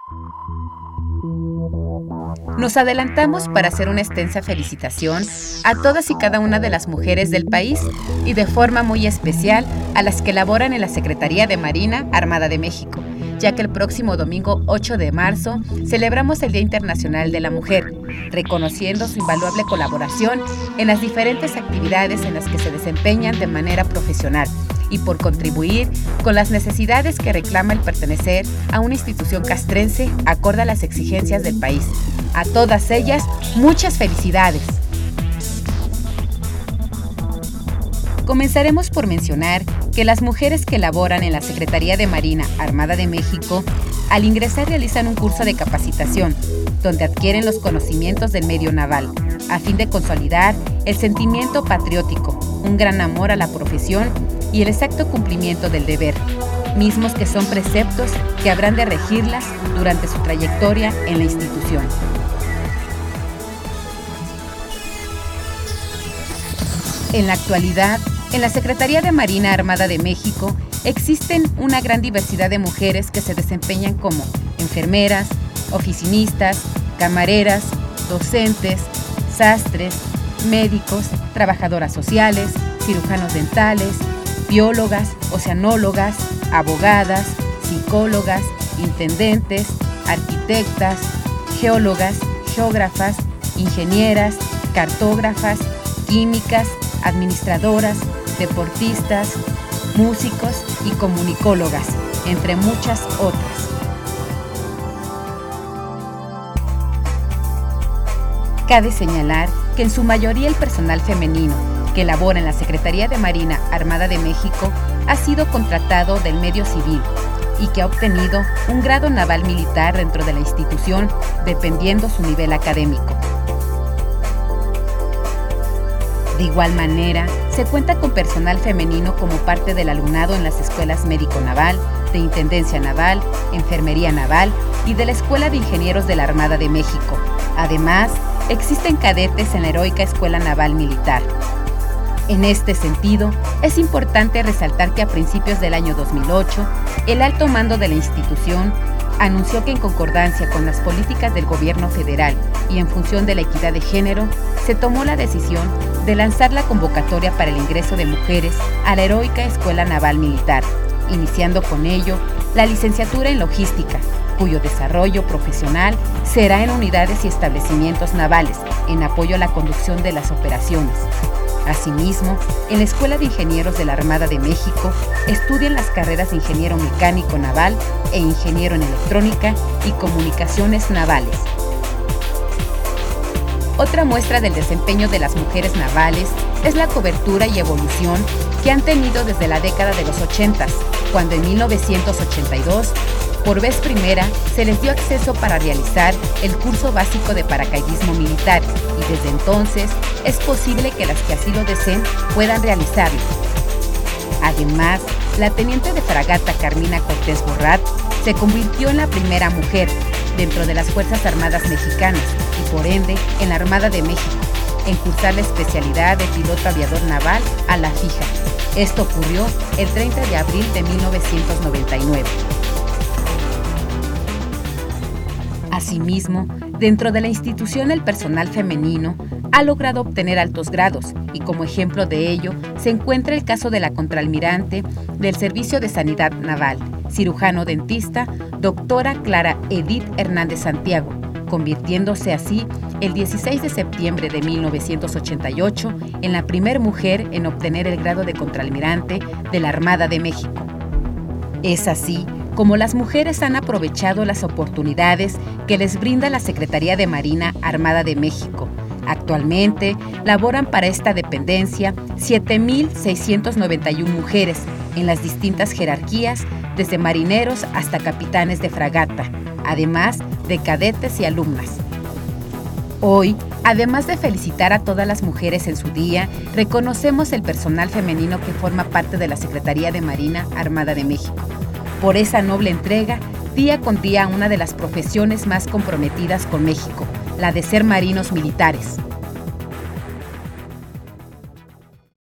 Nos adelantamos para hacer una extensa felicitación a todas y cada una de las mujeres del país y de forma muy especial a las que laboran en la Secretaría de Marina Armada de México, ya que el próximo domingo 8 de marzo celebramos el Día Internacional de la Mujer, reconociendo su invaluable colaboración en las diferentes actividades en las que se desempeñan de manera profesional y por contribuir con las necesidades que reclama el pertenecer a una institución castrense acorde a las exigencias del país. A todas ellas, muchas felicidades. Comenzaremos por mencionar que las mujeres que laboran en la Secretaría de Marina Armada de México, al ingresar realizan un curso de capacitación, donde adquieren los conocimientos del medio naval, a fin de consolidar el sentimiento patriótico, un gran amor a la profesión y el exacto cumplimiento del deber, mismos que son preceptos que habrán de regirlas durante su trayectoria en la institución. En la actualidad, en la Secretaría de Marina Armada de México existen una gran diversidad de mujeres que se desempeñan como enfermeras, oficinistas, camareras, docentes, sastres, médicos, trabajadoras sociales, cirujanos dentales, biólogas, oceanólogas, abogadas, psicólogas, intendentes, arquitectas, geólogas, geógrafas, ingenieras, cartógrafas, químicas, administradoras, deportistas, músicos y comunicólogas, entre muchas otras. Cabe señalar que en su mayoría el personal femenino que labora en la Secretaría de Marina Armada de México ha sido contratado del medio civil y que ha obtenido un grado naval militar dentro de la institución dependiendo su nivel académico. De igual manera, se cuenta con personal femenino como parte del alumnado en las escuelas médico-naval, de Intendencia Naval, Enfermería Naval y de la Escuela de Ingenieros de la Armada de México. Además, existen cadetes en la heroica Escuela Naval Militar. En este sentido, es importante resaltar que a principios del año 2008, el alto mando de la institución anunció que en concordancia con las políticas del gobierno federal y en función de la equidad de género, se tomó la decisión de lanzar la convocatoria para el ingreso de mujeres a la heroica Escuela Naval Militar, iniciando con ello la licenciatura en logística, cuyo desarrollo profesional será en unidades y establecimientos navales, en apoyo a la conducción de las operaciones. Asimismo, en la Escuela de Ingenieros de la Armada de México estudian las carreras de Ingeniero Mecánico Naval e Ingeniero en Electrónica y Comunicaciones Navales. Otra muestra del desempeño de las mujeres navales es la cobertura y evolución que han tenido desde la década de los 80, cuando en 1982, por vez primera, se les dio acceso para realizar el curso básico de paracaidismo militar y desde entonces es posible que las que así lo deseen puedan realizarlo. Además, la teniente de fragata Carmina Cortés Borrat se convirtió en la primera mujer dentro de las Fuerzas Armadas Mexicanas y por ende en la Armada de México en cursar la especialidad de piloto aviador naval a la fija. Esto ocurrió el 30 de abril de 1999. Asimismo, dentro de la institución el personal femenino ha logrado obtener altos grados y como ejemplo de ello se encuentra el caso de la contraalmirante del Servicio de Sanidad Naval, cirujano dentista, doctora Clara Edith Hernández Santiago, convirtiéndose así el 16 de septiembre de 1988 en la primera mujer en obtener el grado de contraalmirante de la Armada de México. Es así como las mujeres han aprovechado las oportunidades que les brinda la Secretaría de Marina Armada de México. Actualmente laboran para esta dependencia 7,691 mujeres en las distintas jerarquías, desde marineros hasta capitanes de fragata, además de cadetes y alumnas. Hoy, además de felicitar a todas las mujeres en su día, reconocemos el personal femenino que forma parte de la Secretaría de Marina Armada de México, por esa noble entrega día con día a una de las profesiones más comprometidas con México, la de ser marinos militares.